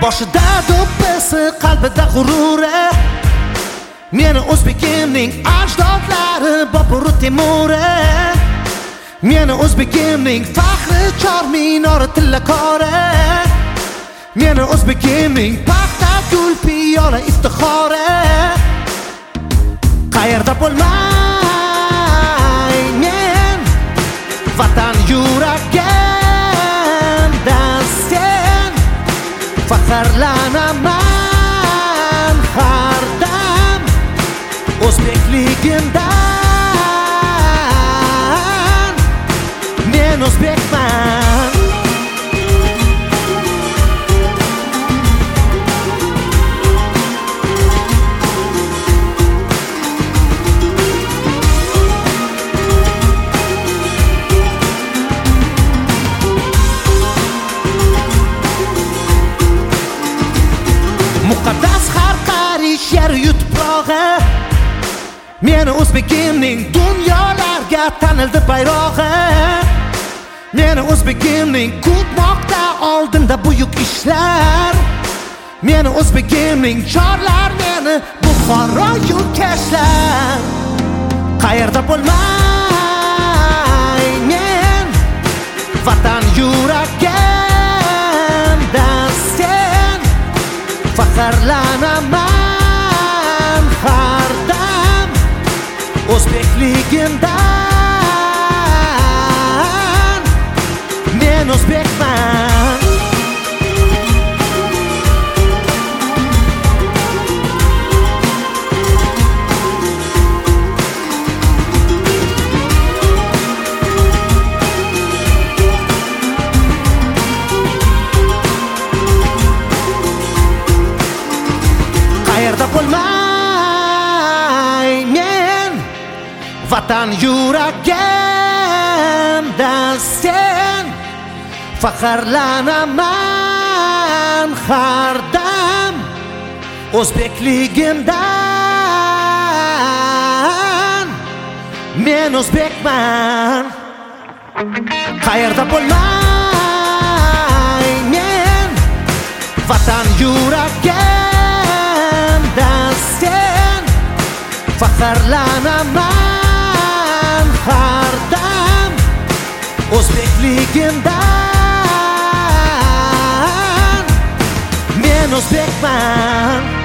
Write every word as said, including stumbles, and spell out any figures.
Boshida do'ppisi, qalbida g'ururi, meni o'zbekimning ajdodlari Bobur Temuri. Meni o'zbekimning faxri chor minori tillakori. Meni o'zbekimning paxta gul piyola iftixori. Qayerda bo'lmay men vatan yuragimdan sen faxrlanaman har dam o'zbekligimdan. Men o'zbekman. Muqaddas har qarish yer yutuprog'i, meni o'zbekimning dunyolarga tanildi bayrog'i. Meni o'zbekimning kutmoqda oldinda buyuk ishlar. Meni o'zbekimning chorlar, meni Buxoro yurtkashlar. Qayerda bo'lmay men vatan yuragimdan sen faxrlanaman har dam o'zbekligimdan. Men o'zbekman. Qayerda bo'lmay men vatan yuragimdan sen faxrlanaman har dam o'zbekligimdan. Men o'zbekman. Qayerda bo'lmay men vatan yuragimdan sen faxrlanaman har dam o'zbekligimdan. Men o'zbekman.